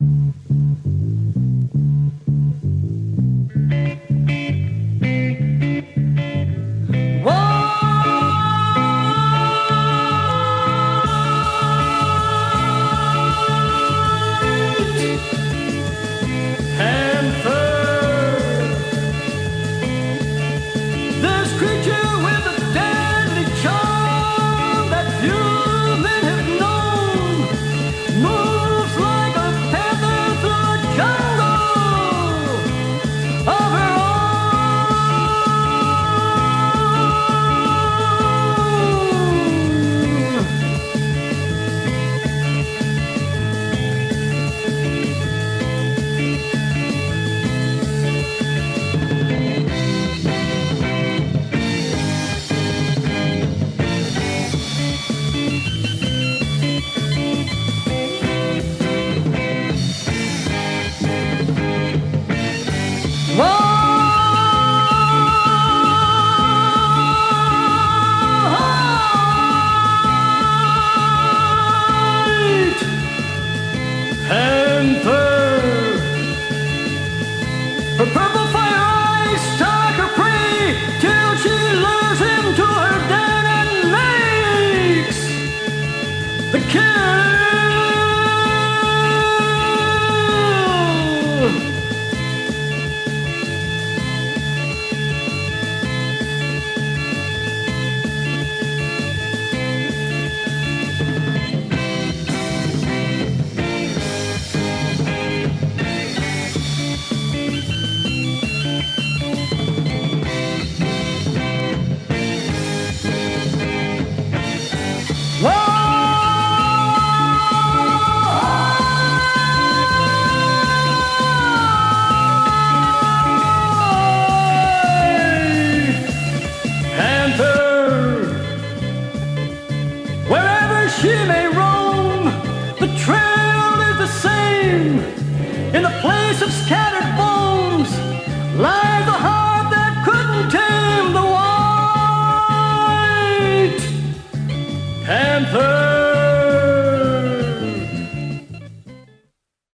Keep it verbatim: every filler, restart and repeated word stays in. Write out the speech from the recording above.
Her purple fire eyes stalk her prey till she lures him to her den and makes the kill. Wherever she may roam, the trail is the same. In the place of scattered